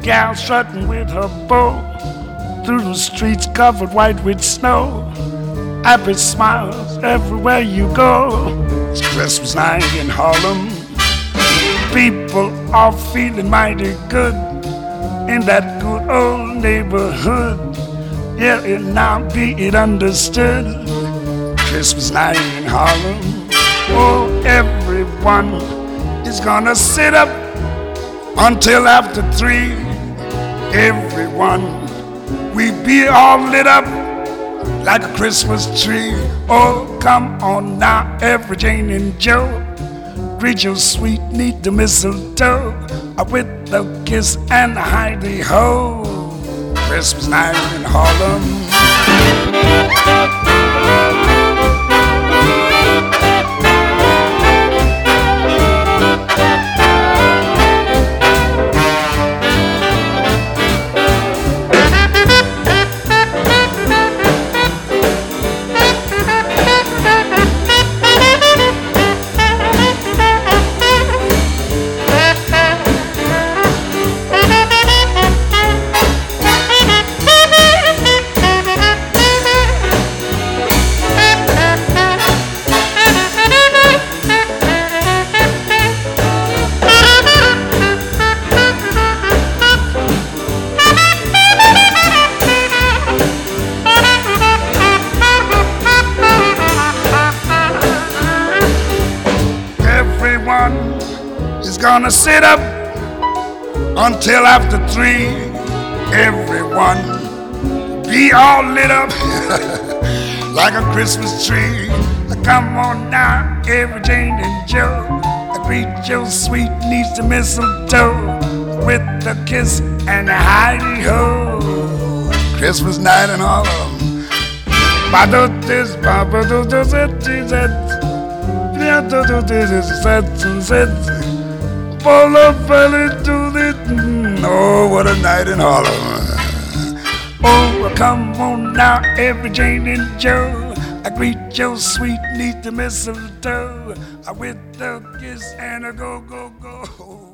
gal strutting with her bow through the streets covered white with snow. Happy smiles everywhere you go. It's Christmas night in Harlem. People are feeling mighty good in that good old neighborhood. Yeah, and now be it understood. Christmas night in Harlem. Oh, everyone is gonna sit up until after 3. Everyone, we be all lit up like a Christmas tree. Oh, come on now, every Jane and Joe, greet your sweet, neat the mistletoe with the kiss and the hidey-ho. Christmas night in Harlem. Is gonna sit up until after 3. Everyone be all lit up like a Christmas tree. Come on now, every Jane and Joe, greet your sweet niece the mistletoe with the kiss and the hidey-ho. Christmas night in Harlem. Oh, what a night in Harlem. Oh, come on now, every Jane and Joe, I greet your sweet niece the mistletoe with the kiss and a go, go, go.